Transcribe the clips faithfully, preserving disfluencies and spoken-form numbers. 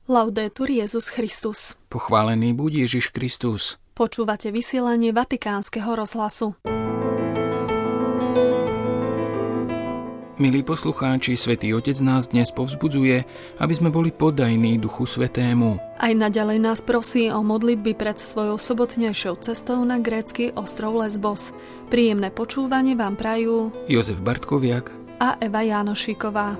Laudetur Jesus Christus. Pochválený buď Ježiš Kristus. Počúvate vysielanie Vatikánskeho rozhlasu. Milí poslucháči, Svätý Otec nás dnes povzbudzuje, aby sme boli poddajní Duchu Svätému. Aj naďalej nás prosí o modlitby pred svojou sobotnejšou cestou na grécky ostrov Lesbos. Príjemné počúvanie vám prajú Jozef Bartkoviak a Eva Jánošíková.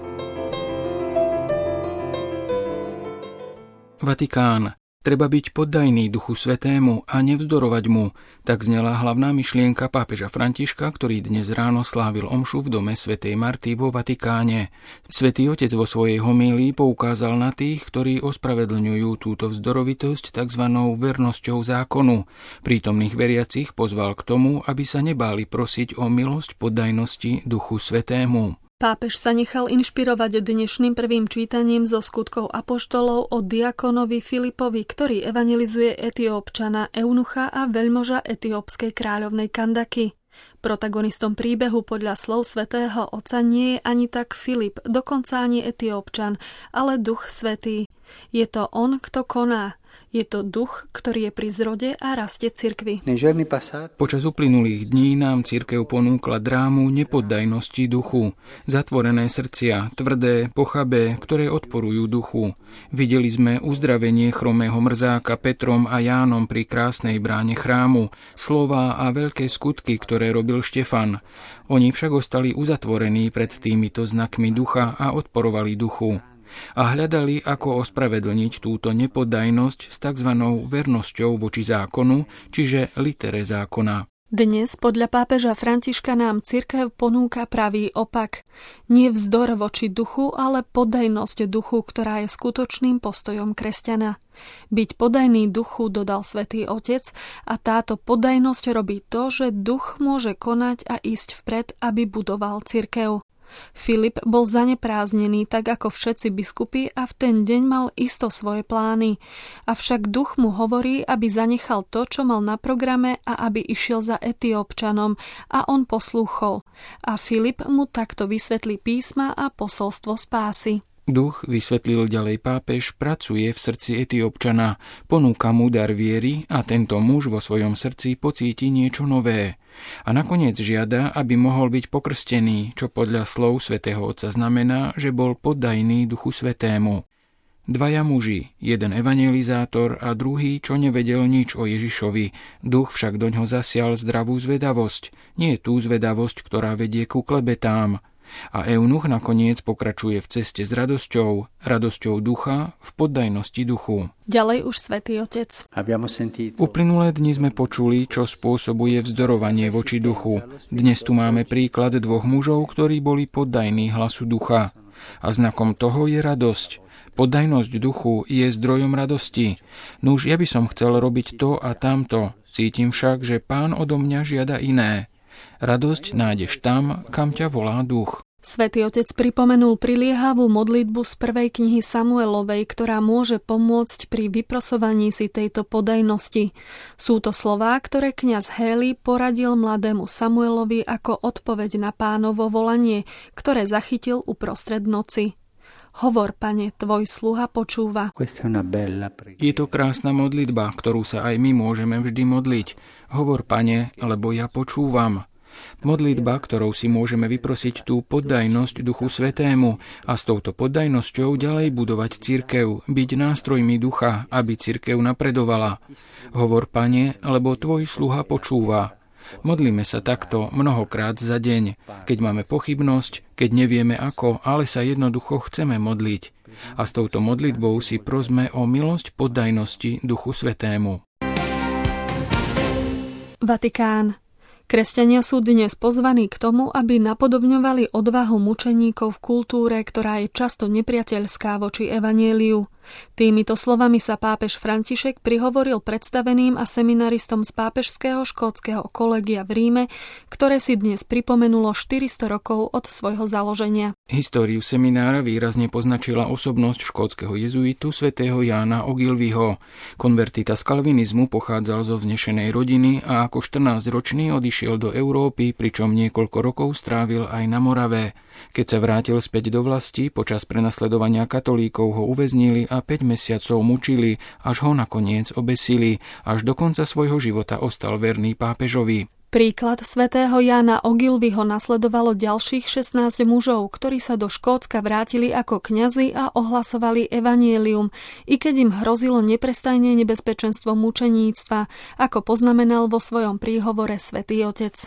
Vatikán. Treba byť poddajný Duchu Svätému a nevzdorovať mu, tak znela hlavná myšlienka pápeža Františka, ktorý dnes ráno slávil omšu v dome svätej Marty vo Vatikáne. Svätý Otec vo svojej homílii poukázal na tých, ktorí ospravedlňujú túto vzdorovitosť tzv. Vernosťou zákonu. Prítomných veriacich pozval k tomu, aby sa nebáli prosiť o milosť poddajnosti Duchu Svätému. Pápež sa nechal inšpirovať dnešným prvým čítaním zo skutkov apoštolov o diakonovi Filipovi, ktorý evangelizuje Etiópčana Eunucha a veľmoža etiópskej kráľovnej Kandaky. Protagonistom príbehu podľa slov svätého Otca nie je ani tak Filip, dokonca ani Etiópčan, ale Duch Svätý. Je to on, kto koná. Je to duch, ktorý je pri zrode a raste cirkvi. Počas uplynulých dní nám cirkev ponúkla drámu nepoddajnosti duchu. Zatvorené srdcia, tvrdé, pochabé, ktoré odporujú duchu. Videli sme uzdravenie chromého mrzáka Petrom a Jánom pri krásnej bráne chrámu, slová a veľké skutky, ktoré robil Štefan. Oni však ostali uzatvorení pred týmito znakmi ducha a odporovali duchu. A hľadali, ako ospravedlniť túto nepoddajnosť s tzv. Vernosťou voči zákonu, čiže litere zákona. Dnes podľa pápeža Františka nám cirkev ponúka pravý opak. Nie vzdor voči duchu, ale poddajnosť duchu, ktorá je skutočným postojom kresťana. Byť poddajný duchu, dodal Svätý Otec, a táto poddajnosť robí to, že duch môže konať a ísť vpred, aby budoval cirkev. Filip bol zanepráznený tak ako všetci biskupy a v ten deň mal isto svoje plány. Avšak duch mu hovorí, aby zanechal to, čo mal na programe a aby išiel za Etiópčanom a on poslúchol. A Filip mu takto vysvetlí písma a posolstvo spásy. Duch, vysvetlil ďalej pápež, pracuje v srdci Etiópčana, ponúka mu dar viery a tento muž vo svojom srdci pocíti niečo nové. A nakoniec žiada, aby mohol byť pokrstený, čo podľa slov svätého Otca znamená, že bol poddajný Duchu Svätému. Dvaja muži, jeden evangelizátor a druhý, čo nevedel nič o Ježišovi. Duch však doňho zasial zdravú zvedavosť, nie tú zvedavosť, ktorá vedie ku klebetám. A eunuch nakoniec pokračuje v ceste s radosťou, radosťou ducha v poddajnosti duchu. Ďalej už Svätý Otec. V uplynulé dni sme počuli, čo spôsobuje vzdorovanie voči duchu. Dnes tu máme príklad dvoch mužov, ktorí boli poddajní hlasu ducha. A znakom toho je radosť. Poddajnosť duchu je zdrojom radosti. Nuž, ja by som chcel robiť to a tamto. Cítim však, že Pán odo mňa žiada iné. Radosť nájdeš tam, kam ťa volá duch. Svätý Otec pripomenul priliehavú modlitbu z prvej knihy Samuelovej, ktorá môže pomôcť pri vyprosovaní si tejto poddajnosti. Sú to slová, ktoré kňaz Héli poradil mladému Samuelovi ako odpoveď na Pánovo volanie, ktoré zachytil uprostred noci. Hovor, Pane, tvoj sluha počúva. Je to krásna modlitba, ktorú sa aj my môžeme vždy modliť. Hovor, Pane, lebo ja počúvam. Modlitba, ktorou si môžeme vyprosiť tú poddajnosť Duchu Svätému a s touto poddajnosťou ďalej budovať cirkev, byť nástrojmi ducha, aby cirkev napredovala. Hovor, Pane, lebo tvoj sluha počúva. Modlíme sa takto mnohokrát za deň, keď máme pochybnosť, keď nevieme ako, ale sa jednoducho chceme modliť. A s touto modlitbou si prosme o milosť poddajnosti Duchu Svätému. Vatikán. Kresťania sú dnes pozvaní k tomu, aby napodobňovali odvahu mučeníkov v kultúre, ktorá je často nepriateľská voči evanjeliu. Týmito slovami sa pápež František prihovoril predstaveným a seminaristom z pápežského škótskeho kolegia v Ríme, ktoré si dnes pripomenulo štyristo rokov od svojho založenia. Históriu seminára výrazne poznačila osobnosť škótskeho jezuitu svätého Jána Ogilvyho. Konvertita z kalvinizmu pochádzal zo vznešenej rodiny a ako štrnásťročný odišiel do Európy, pričom niekoľko rokov strávil aj na Morave. Keď sa vrátil späť do vlasti, počas prenasledovania katolíkov ho uväznili a päť mesiacov mučili, až ho nakoniec obesili. Až do konca svojho života ostal verný pápežovi. Príklad svätého Jána Ogilvyho nasledovalo ďalších šestnásť mužov, ktorí sa do Škótska vrátili ako kňazi a ohlasovali evanjelium, i keď im hrozilo neprestajné nebezpečenstvo mučeníctva, ako poznamenal vo svojom príhovore svätý Otec.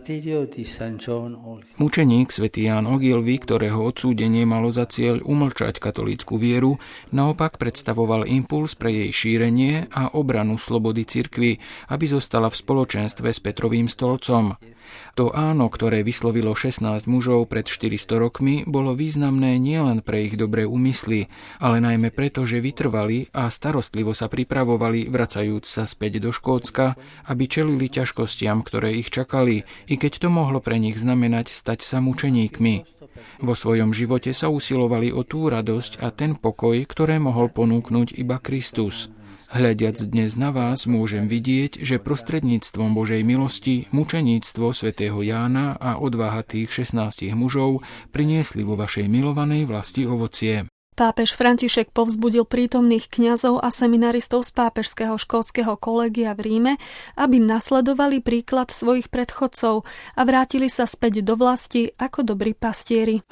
Mučeník svätý Ján Ogilvy, ktorého odsúdenie malo za cieľ umlčať katolícku vieru, naopak predstavoval impuls pre jej šírenie a obranu slobody cirkvi, aby zostala v spoločenstve s Petrovým stolcom. To áno, ktoré vyslovilo šestnásť mužov pred štyristo rokmi, bolo významné nielen pre ich dobré úmysly, ale najmä preto, že vytrvali a starostlivo sa pripravovali, vracajúc sa späť do Škótska, aby čelili ťažkostiam, ktoré ich čakali, i keď to mohlo pre nich znamenať stať sa mučeníkmi. Vo svojom živote sa usilovali o tú radosť a ten pokoj, ktoré mohol ponúknuť iba Kristus. Hľadiac dnes na vás, môžem vidieť, že prostredníctvom Božej milosti mučeníctvo svätého Jána a odvaha tých šestnástich mužov priniesli vo vašej milovanej vlasti ovocie. Pápež František povzbudil prítomných kňazov a seminaristov z pápežského škótskeho kolégia v Ríme, aby nasledovali príklad svojich predchodcov a vrátili sa späť do vlasti ako dobrí pastieri.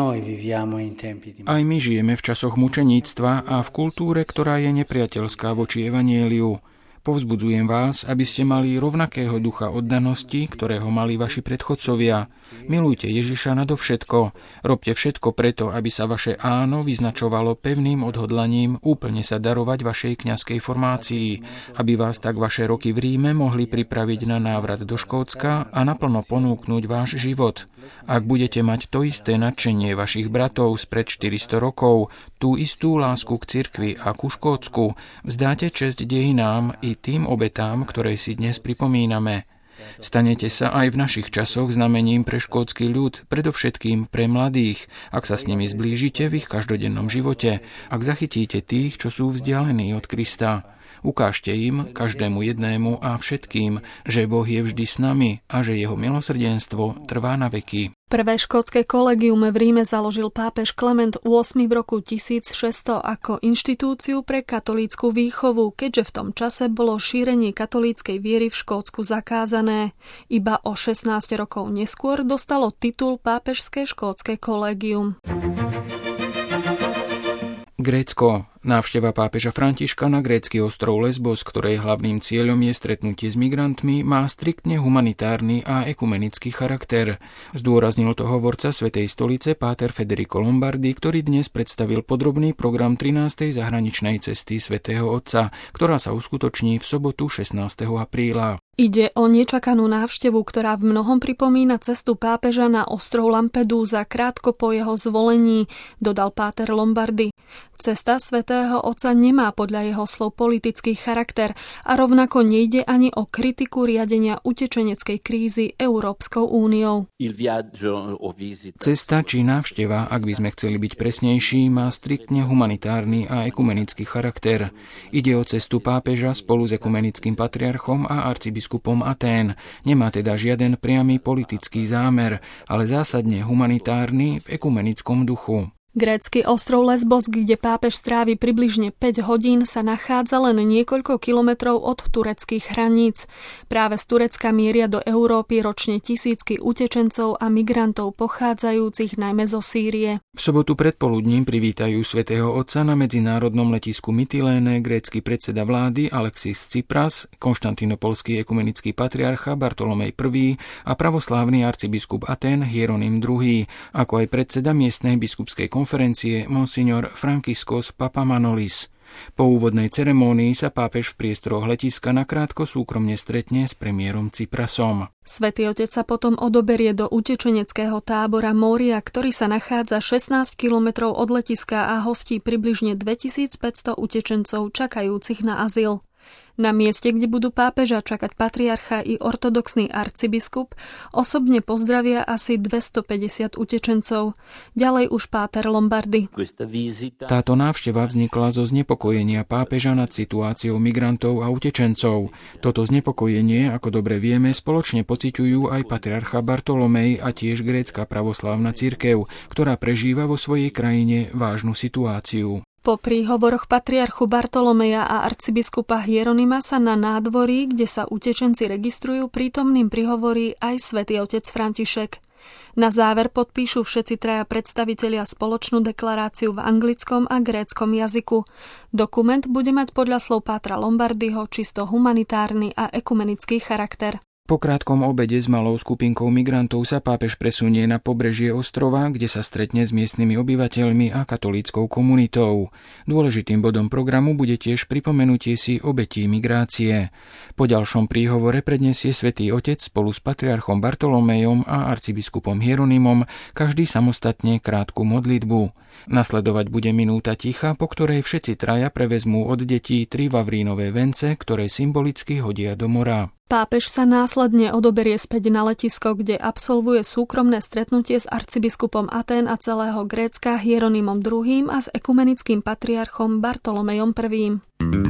Aj my žijeme v časoch mučeníctva a v kultúre, ktorá je nepriateľská voči evanjeliu. Povzbudzujem vás, aby ste mali rovnakého ducha oddanosti, ktorého mali vaši predchodcovia. Milujte Ježiša nadovšetko. Robte všetko preto, aby sa vaše áno vyznačovalo pevným odhodlaním úplne sa darovať vašej kňazskej formácii, aby vás tak vaše roky v Ríme mohli pripraviť na návrat do Škótska a naplno ponúknuť váš život. Ak budete mať to isté nadšenie vašich bratov spred štyristo rokov, tú istú lásku k cirkvi a ku Škótsku, vzdáte česť dejinám i tým obetám, ktoré si dnes pripomíname. Stanete sa aj v našich časoch znamením pre škótsky ľud, predovšetkým pre mladých, ak sa s nimi zblížite v ich každodennom živote, ak zachytíte tých, čo sú vzdialení od Krista. Ukážte im, každému jednému a všetkým, že Boh je vždy s nami a že jeho milosrdenstvo trvá na veky. Prvé škótske kolegium v Ríme založil pápež Klement ôsmy v roku tisícšesťsto ako inštitúciu pre katolícku výchovu, keďže v tom čase bolo šírenie katolíckej viery v Škótsku zakázané. Iba o šestnásť rokov neskôr dostalo titul pápežské škótske kolegium. Grécko. Návšteva pápeža Františka na grécky ostrov Lesbos, ktorej hlavným cieľom je stretnutie s migrantmi, má striktne humanitárny a ekumenický charakter. Zdôraznil to hovorca Svätej stolice páter Federico Lombardi, ktorý dnes predstavil podrobný program trinástej zahraničnej cesty Svätého Otca, ktorá sa uskutoční v sobotu šestnásteho apríla. Ide o nečakanú návštevu, ktorá v mnohom pripomína cestu pápeža na ostrov Lampedusa krátko po jeho zvolení, dodal páter Lombardi. Cesta Svätého Otca nemá podľa jeho slov politický charakter a rovnako nejde ani o kritiku riadenia utečeneckej krízy Európskou úniou. Cesta či návšteva, ak by sme chceli byť presnejší, má striktne humanitárny a ekumenický charakter. Ide o cestu pápeža spolu s ekumenickým patriarchom a arcibiskupom Atén. Nemá teda žiaden priamy politický zámer, ale zásadne humanitárny v ekumenickom duchu. Grécky ostrov Lesbos, kde pápež strávi približne päť hodín, sa nachádza len niekoľko kilometrov od tureckých hraníc. Práve z Turecka mieria do Európy ročne tisícky utečencov a migrantov pochádzajúcich najmä zo Sýrie. V sobotu predpoludním privítajú Svätého Otca na medzinárodnom letisku Mytiléne grécky predseda vlády Alexis Tsipras, konštantínopolský ekumenický patriarcha Bartolomej prvý a pravoslávny arcibiskup Atén Hieronym druhý, ako aj predseda miestnej biskupskej konferencie monsignor Frankiskos Papamanolis. Po úvodnej ceremónii sa pápež v priestoroch letiska nakrátko súkromne stretne s premiérom Tsiprasom. Svätý Otec sa potom odoberie do utečeneckého tábora Moria, ktorý sa nachádza šestnásť kilometrov od letiska a hostí približne dvetisícpäťsto utečencov čakajúcich na azyl. Na mieste, kde budú pápeža čakať patriarcha i ortodoxný arcibiskup, osobne pozdravia asi dvestopäťdesiat utečencov. Ďalej už páter Lombardi. Táto návšteva vznikla zo znepokojenia pápeža nad situáciou migrantov a utečencov. Toto znepokojenie, ako dobre vieme, spoločne pociťujú aj patriarcha Bartolomej a tiež grécka pravoslávna cirkev, ktorá prežíva vo svojej krajine vážnu situáciu. Po príhovoroch patriarchu Bartolomeja a arcibiskupa Hieronima sa na nádvorí, kde sa utečenci registrujú, prítomným prihovorí aj svätý otec František. Na záver podpíšu všetci traja predstavitelia spoločnú deklaráciu v anglickom a gréckom jazyku. Dokument bude mať podľa slov pátra Lombardyho čisto humanitárny a ekumenický charakter. Po krátkom obede s malou skupinkou migrantov sa pápež presunie na pobrežie ostrova, kde sa stretne s miestnymi obyvateľmi a katolíckou komunitou. Dôležitým bodom programu bude tiež pripomenutie si obetí migrácie. Po ďalšom príhovore predniesie svätý otec spolu s patriarchom Bartolomejom a arcibiskupom Hieronimom každý samostatne krátku modlitbu. Nasledovať bude minúta ticha, po ktorej všetci traja prevezmú od detí tri vavrínové vence, ktoré symbolicky hodia do mora. Pápež sa následne odoberie späť na letisko, kde absolvuje súkromné stretnutie s arcibiskupom Atén a celého Grécka Hieronimom druhým a s ekumenickým patriarchom Bartolomejom prvým.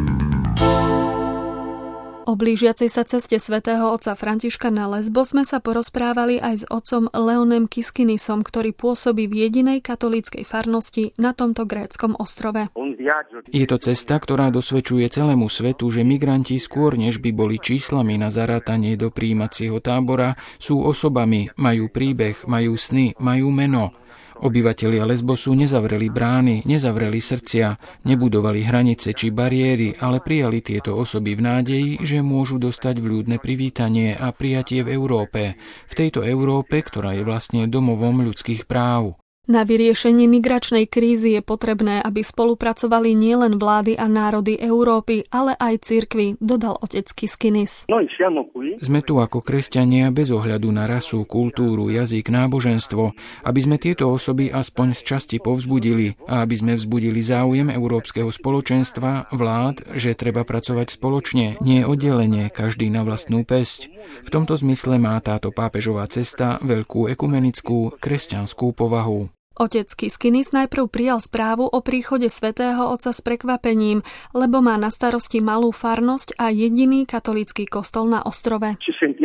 O blížiacej sa ceste svätého otca Františka na Lesbos sme sa porozprávali aj s otcom Leonem Kiskinisom, ktorý pôsobí v jedinej katolíckej farnosti na tomto gréckom ostrove. Je to cesta, ktorá dosvedčuje celému svetu, že migranti skôr než by boli číslami na zarátanie do prijímacieho tábora, sú osobami, majú príbeh, majú sny, majú meno. Obyvatelia Lesbosu nezavreli brány, nezavreli srdcia, nebudovali hranice či bariéry, ale prijali tieto osoby v nádeji, že môžu dostať vľúdne privítanie a prijatie v Európe. V tejto Európe, ktorá je vlastne domovom ľudských práv. Na vyriešenie migračnej krízy je potrebné, aby spolupracovali nielen vlády a národy Európy, ale aj cirkvi, dodal otec Kiskinis. Sme tu ako kresťania bez ohľadu na rasu, kultúru, jazyk, náboženstvo, aby sme tieto osoby aspoň z časti povzbudili a aby sme vzbudili záujem Európskeho spoločenstva, vlád, že treba pracovať spoločne, nie oddelenie, každý na vlastnú päsť. V tomto zmysle má táto pápežová cesta veľkú ekumenickú, kresťanskú povahu. Otec Kiskinis najprv prijal správu o príchode svätého otca s prekvapením, lebo má na starosti malú farnosť a jediný katolícky kostol na ostrove.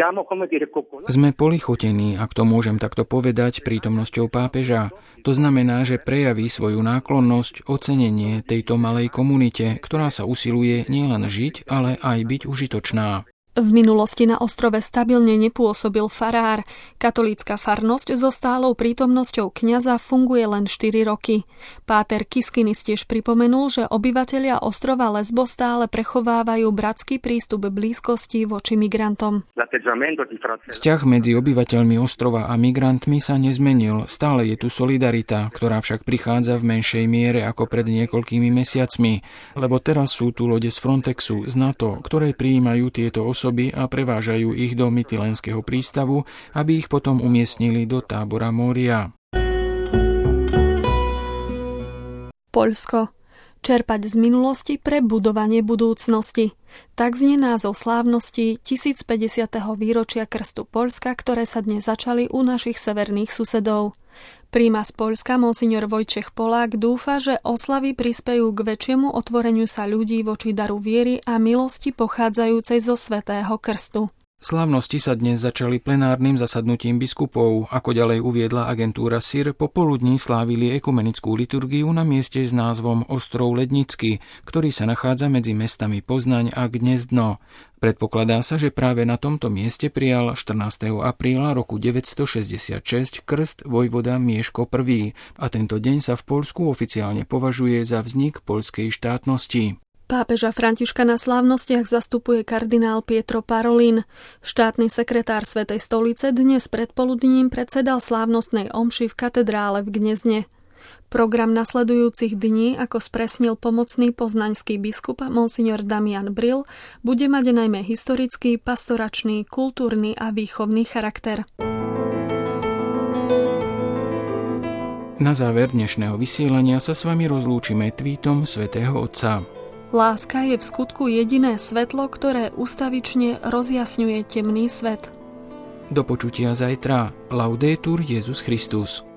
Sme polichotení, ak to môžem takto povedať, prítomnosťou pápeža. To znamená, že prejaví svoju náklonnosť, ocenenie tejto malej komunite, ktorá sa usiluje nielen žiť, ale aj byť užitočná. V minulosti na ostrove stabilne nepôsobil farár. Katolícka farnosť so stálou prítomnosťou kňaza funguje len štyri roky. Páter Kiskinis tiež pripomenul, že obyvatelia ostrova Lesbos stále prechovávajú bratský prístup blízkosti voči migrantom. Vzťah medzi obyvateľmi ostrova a migrantmi sa nezmenil. Stále je tu solidarita, ktorá však prichádza v menšej miere ako pred niekoľkými mesiacmi, lebo teraz sú tu lode z Frontexu, z NATO, ktoré prijímajú tieto osoby a prevážajú ich do Mytilénskeho prístavu, aby ich potom umiestnili do tábora Moria. Poľsko. Čerpať z minulosti pre budovanie budúcnosti. Tak znie názov slávnosti tisícpäťdesiateho výročia krstu Poľska, ktoré sa dnes začali u našich severných susedov. Prímas Poľska monsignor Vojtech Polák dúfa, že oslavy prispejú k väčšiemu otvoreniu sa ľudí voči daru viery a milosti pochádzajúcej zo svätého krstu. Slávnosti sa dnes začali plenárnym zasadnutím biskupov. Ako ďalej uviedla agentúra es í er, popoludní slávili ekumenickú liturgiu na mieste s názvom Ostrov Lednický, ktorý sa nachádza medzi mestami Poznaň a Gnezdno. Predpokladá sa, že práve na tomto mieste prijal štrnásteho apríla roku deväťstošesťdesiatšesť krst vojvoda Mieško prvý a tento deň sa v Poľsku oficiálne považuje za vznik poľskej štátnosti. Pápeža Františka na slávnostiach zastupuje kardinál Pietro Parolin. Štátny sekretár Svätej stolice dnes predpoludním predsedal slávnostnej omši v katedrále v Gnezdne. Program nasledujúcich dní, ako spresnil pomocný poznaňský biskup monsignor Damian Brill, bude mať najmä historický, pastoračný, kultúrny a výchovný charakter. Na záver dnešného vysielania sa s vami rozlúčime tweetom svätého Otca. Láska je v skutku jediné svetlo, ktoré ustavične rozjasňuje temný svet. Do počutia zajtra. Laudetur Jesus Christus.